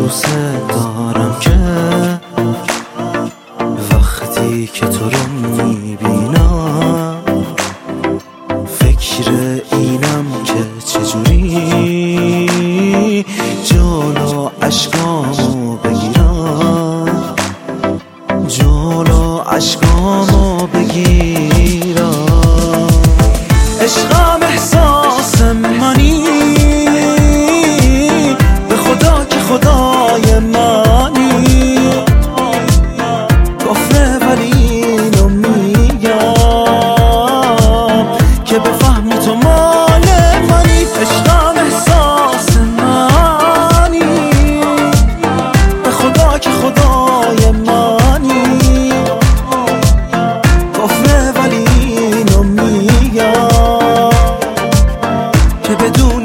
دوست دارم که وقتی که تو رو میبینم فکر اینم که چجوری جلو عشقامو بگیرم، جلو عشقامو بگیرم. عشقم احساس منی، به خدا که خدای منی، کفره ولی اینو میگم که بفهمی تو مال منی. عشقم احساس منی، به خدا که خدای منی، کفره ولی اینو میگم که بدون